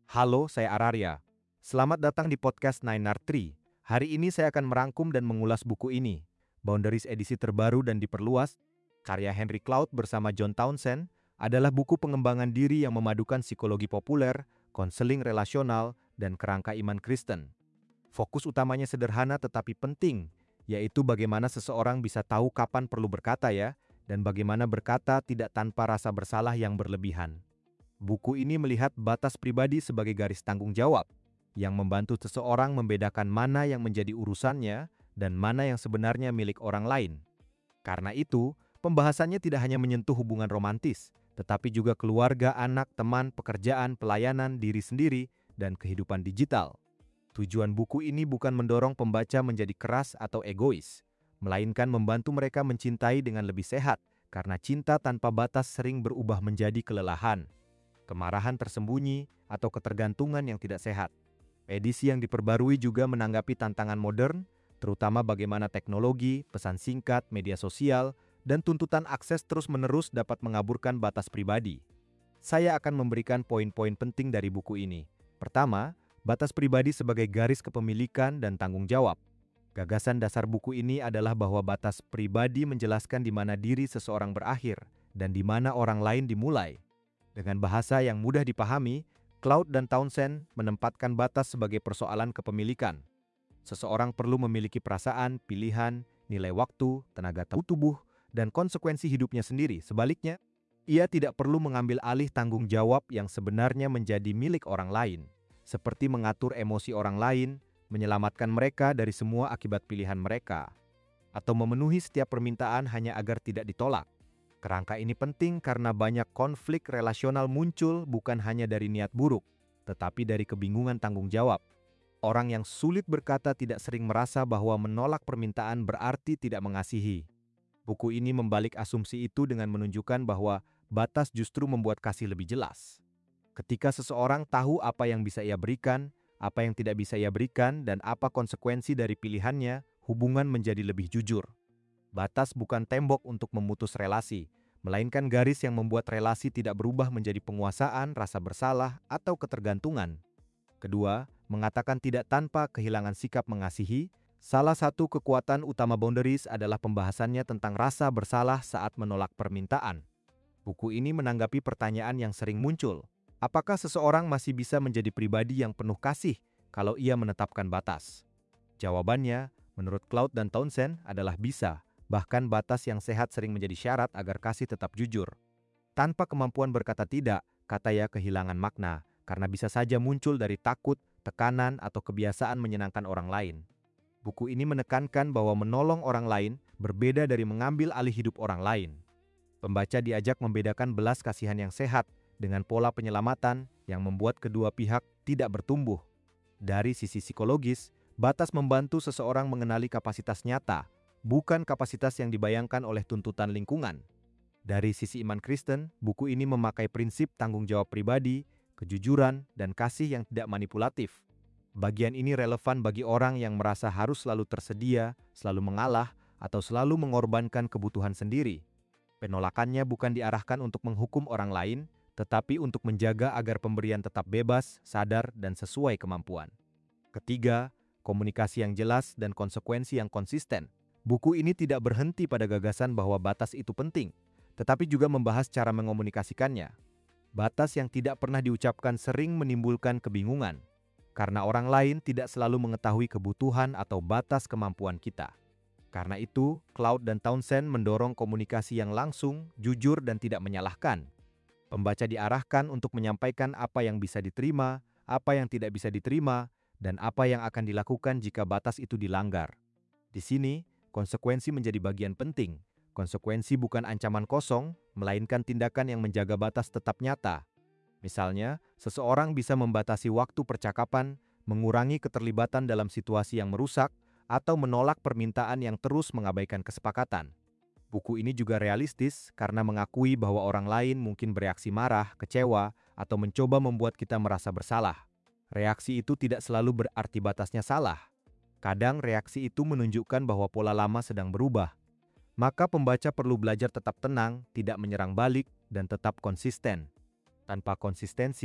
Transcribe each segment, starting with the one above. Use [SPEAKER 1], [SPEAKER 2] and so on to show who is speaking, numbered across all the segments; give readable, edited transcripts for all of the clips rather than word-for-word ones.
[SPEAKER 1] Halo, saya Araria. Selamat datang di podcast 9R3. Hari ini saya akan merangkum dan mengulas buku ini, Boundaries edisi terbaru dan diperluas, karya Henry Cloud bersama John Townsend, adalah buku pengembangan diri yang memadukan psikologi populer, konseling relasional, dan kerangka iman Kristen. Fokus utamanya sederhana tetapi penting, yaitu bagaimana seseorang bisa tahu kapan perlu berkata ya, dan bagaimana berkata tidak tanpa rasa bersalah yang berlebihan. Buku ini melihat batas pribadi sebagai garis tanggung jawab, yang membantu seseorang membedakan mana yang menjadi urusannya dan mana yang sebenarnya milik orang lain. Karena itu, pembahasannya tidak hanya menyentuh hubungan romantis, tetapi juga keluarga, anak, teman, pekerjaan, pelayanan, diri sendiri, dan kehidupan digital. Tujuan buku ini bukan mendorong pembaca menjadi keras atau egois, melainkan membantu mereka mencintai dengan lebih sehat, karena cinta tanpa batas sering berubah menjadi kelelahan, kemarahan tersembunyi, atau ketergantungan yang tidak sehat. Edisi yang diperbarui juga menanggapi tantangan modern, terutama bagaimana teknologi, pesan singkat, media sosial, dan tuntutan akses terus-menerus dapat mengaburkan batas pribadi. Saya akan memberikan poin-poin penting dari buku ini. Pertama, batas pribadi sebagai garis kepemilikan dan tanggung jawab. Gagasan dasar buku ini adalah bahwa batas pribadi menjelaskan di mana diri seseorang berakhir dan di mana orang lain dimulai. Dengan bahasa yang mudah dipahami, Cloud dan Townsend menempatkan batas sebagai persoalan kepemilikan. Seseorang perlu memiliki perasaan, pilihan, nilai waktu, tenaga tubuh, dan konsekuensi hidupnya sendiri. Sebaliknya, ia tidak perlu mengambil alih tanggung jawab yang sebenarnya menjadi milik orang lain, seperti mengatur emosi orang lain, menyelamatkan mereka dari semua akibat pilihan mereka, atau memenuhi setiap permintaan hanya agar tidak ditolak. Kerangka ini penting karena banyak konflik relasional muncul bukan hanya dari niat buruk, tetapi dari kebingungan tanggung jawab. Orang yang sulit berkata tidak sering merasa bahwa menolak permintaan berarti tidak mengasihi. Buku ini membalik asumsi itu dengan menunjukkan bahwa batas justru membuat kasih lebih jelas. Ketika seseorang tahu apa yang bisa ia berikan, apa yang tidak bisa ia berikan, dan apa konsekuensi dari pilihannya, hubungan menjadi lebih jujur. Batas bukan tembok untuk memutus relasi, melainkan garis yang membuat relasi tidak berubah menjadi penguasaan, rasa bersalah, atau ketergantungan. Kedua, mengatakan tidak tanpa kehilangan sikap mengasihi. Salah satu kekuatan utama boundaries adalah pembahasannya tentang rasa bersalah saat menolak permintaan. Buku ini menanggapi pertanyaan yang sering muncul. Apakah seseorang masih bisa menjadi pribadi yang penuh kasih kalau ia menetapkan batas? Jawabannya, menurut Cloud dan Townsend, adalah bisa. Bahkan batas yang sehat sering menjadi syarat agar kasih tetap jujur. Tanpa kemampuan berkata tidak, kata ya kehilangan makna, karena bisa saja muncul dari takut, tekanan, atau kebiasaan menyenangkan orang lain. Buku ini menekankan bahwa menolong orang lain berbeda dari mengambil alih hidup orang lain. Pembaca diajak membedakan belas kasihan yang sehat dengan pola penyelamatan yang membuat kedua pihak tidak bertumbuh. Dari sisi psikologis, batas membantu seseorang mengenali kapasitas nyata, bukan kapasitas yang dibayangkan oleh tuntutan lingkungan. Dari sisi iman Kristen, buku ini memakai prinsip tanggung jawab pribadi, kejujuran, dan kasih yang tidak manipulatif. Bagian ini relevan bagi orang yang merasa harus selalu tersedia, selalu mengalah, atau selalu mengorbankan kebutuhan sendiri. Penolakannya bukan diarahkan untuk menghukum orang lain, tetapi untuk menjaga agar pemberian tetap bebas, sadar, dan sesuai kemampuan. Ketiga, komunikasi yang jelas dan konsekuensi yang konsisten. Buku ini tidak berhenti pada gagasan bahwa batas itu penting, tetapi juga membahas cara mengomunikasikannya. Batas yang tidak pernah diucapkan sering menimbulkan kebingungan, karena orang lain tidak selalu mengetahui kebutuhan atau batas kemampuan kita. Karena itu, Cloud dan Townsend mendorong komunikasi yang langsung, jujur, dan tidak menyalahkan. Pembaca diarahkan untuk menyampaikan apa yang bisa diterima, apa yang tidak bisa diterima, dan apa yang akan dilakukan jika batas itu dilanggar. Di sini, konsekuensi menjadi bagian penting. Konsekuensi bukan ancaman kosong, melainkan tindakan yang menjaga batas tetap nyata. Misalnya, seseorang bisa membatasi waktu percakapan, mengurangi keterlibatan dalam situasi yang merusak, atau menolak permintaan yang terus mengabaikan kesepakatan. Buku ini juga realistis karena mengakui bahwa orang lain mungkin bereaksi marah, kecewa, atau mencoba membuat kita merasa bersalah. Reaksi itu tidak selalu berarti batasnya salah. Kadang reaksi itu menunjukkan bahwa pola lama sedang berubah. Maka pembaca perlu belajar tetap tenang, tidak menyerang balik, dan tetap konsisten. Tanpa konsistensi,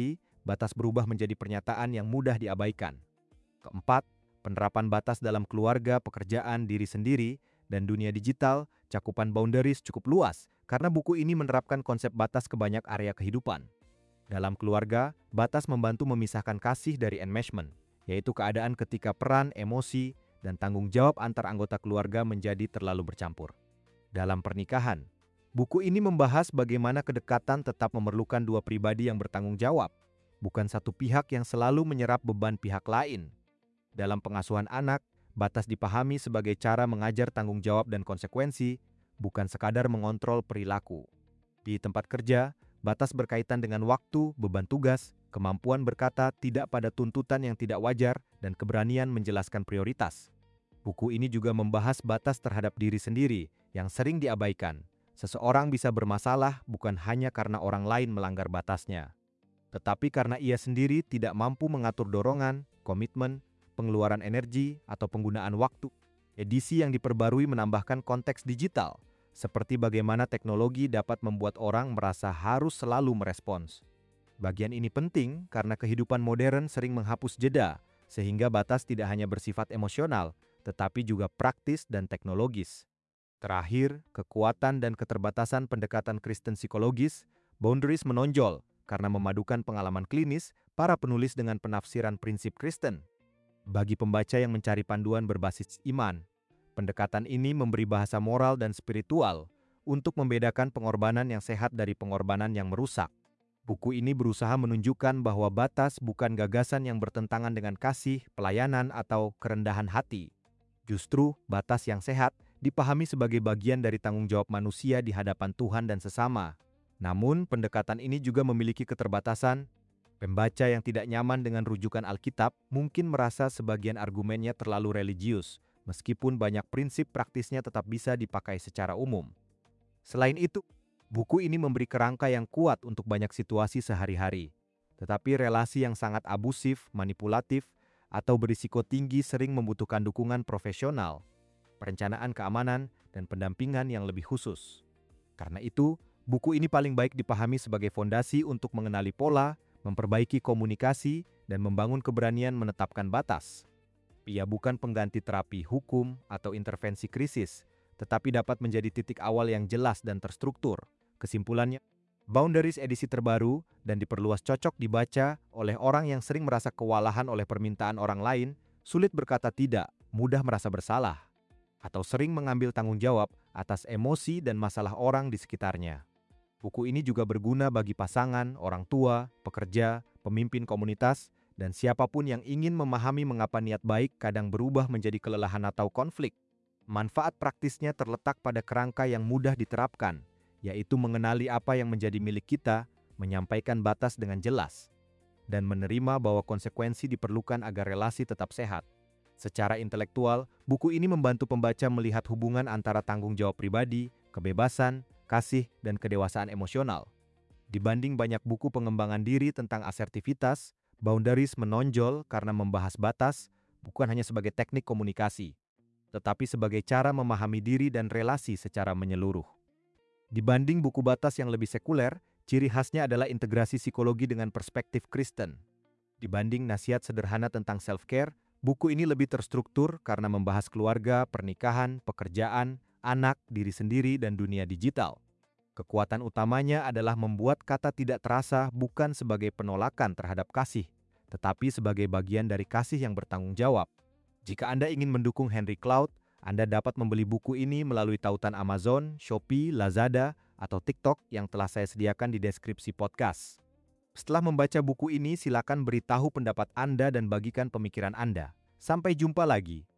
[SPEAKER 1] batas berubah menjadi pernyataan yang mudah diabaikan. Keempat, penerapan batas dalam keluarga, pekerjaan, diri sendiri, dan dunia digital, cakupan boundaries cukup luas karena buku ini menerapkan konsep batas ke banyak area kehidupan. Dalam keluarga, batas membantu memisahkan kasih dari enmeshment, yaitu keadaan ketika peran, emosi, dan tanggung jawab antar anggota keluarga menjadi terlalu bercampur. Dalam pernikahan, buku ini membahas bagaimana kedekatan tetap memerlukan dua pribadi yang bertanggung jawab, bukan satu pihak yang selalu menyerap beban pihak lain. Dalam pengasuhan anak, batas dipahami sebagai cara mengajar tanggung jawab dan konsekuensi, bukan sekadar mengontrol perilaku. Di tempat kerja, batas berkaitan dengan waktu, beban tugas, kemampuan berkata tidak pada tuntutan yang tidak wajar, dan keberanian menjelaskan prioritas. Buku ini juga membahas batas terhadap diri sendiri yang sering diabaikan. Seseorang bisa bermasalah bukan hanya karena orang lain melanggar batasnya, tetapi karena ia sendiri tidak mampu mengatur dorongan, komitmen, pengeluaran energi, atau penggunaan waktu. Edisi yang diperbarui menambahkan konteks digital, seperti bagaimana teknologi dapat membuat orang merasa harus selalu merespons. Bagian ini penting karena kehidupan modern sering menghapus jeda, sehingga batas tidak hanya bersifat emosional, tetapi juga praktis dan teknologis. Terakhir, kekuatan dan keterbatasan pendekatan Kristen psikologis, boundaries menonjol karena memadukan pengalaman klinis para penulis dengan penafsiran prinsip Kristen. Bagi pembaca yang mencari panduan berbasis iman, pendekatan ini memberi bahasa moral dan spiritual untuk membedakan pengorbanan yang sehat dari pengorbanan yang merusak. Buku ini berusaha menunjukkan bahwa batas bukan gagasan yang bertentangan dengan kasih, pelayanan, atau kerendahan hati. Justru, batas yang sehat dipahami sebagai bagian dari tanggung jawab manusia di hadapan Tuhan dan sesama. Namun, pendekatan ini juga memiliki keterbatasan. Pembaca yang tidak nyaman dengan rujukan Alkitab mungkin merasa sebagian argumennya terlalu religius, meskipun banyak prinsip praktisnya tetap bisa dipakai secara umum. Selain itu, buku ini memberi kerangka yang kuat untuk banyak situasi sehari-hari. Tetapi relasi yang sangat abusif, manipulatif, atau berisiko tinggi sering membutuhkan dukungan profesional, perencanaan keamanan, dan pendampingan yang lebih khusus. Karena itu, buku ini paling baik dipahami sebagai fondasi untuk mengenali pola, memperbaiki komunikasi, dan membangun keberanian menetapkan batas. Ia bukan pengganti terapi hukum atau intervensi krisis, tetapi dapat menjadi titik awal yang jelas dan terstruktur. Kesimpulannya, Boundaries edisi terbaru dan diperluas cocok dibaca oleh orang yang sering merasa kewalahan oleh permintaan orang lain, sulit berkata tidak, mudah merasa bersalah, atau sering mengambil tanggung jawab atas emosi dan masalah orang di sekitarnya. Buku ini juga berguna bagi pasangan, orang tua, pekerja, pemimpin komunitas, dan siapapun yang ingin memahami mengapa niat baik kadang berubah menjadi kelelahan atau konflik. Manfaat praktisnya terletak pada kerangka yang mudah diterapkan, yaitu mengenali apa yang menjadi milik kita, menyampaikan batas dengan jelas, dan menerima bahwa konsekuensi diperlukan agar relasi tetap sehat. Secara intelektual, buku ini membantu pembaca melihat hubungan antara tanggung jawab pribadi, kebebasan, kasih, dan kedewasaan emosional. Dibanding banyak buku pengembangan diri tentang asertivitas, Boundaries menonjol karena membahas batas bukan hanya sebagai teknik komunikasi, tetapi sebagai cara memahami diri dan relasi secara menyeluruh. Dibanding buku batas yang lebih sekuler, ciri khasnya adalah integrasi psikologi dengan perspektif Kristen. Dibanding nasihat sederhana tentang self-care, buku ini lebih terstruktur karena membahas keluarga, pernikahan, pekerjaan, anak, diri sendiri, dan dunia digital. Kekuatan utamanya adalah membuat kata tidak terasa bukan sebagai penolakan terhadap kasih, tetapi sebagai bagian dari kasih yang bertanggung jawab. Jika Anda ingin mendukung Henry Cloud, Anda dapat membeli buku ini melalui tautan Amazon, Shopee, Lazada, atau TikTok yang telah saya sediakan di deskripsi podcast. Setelah membaca buku ini, silakan beritahu pendapat Anda dan bagikan pemikiran Anda. Sampai jumpa lagi.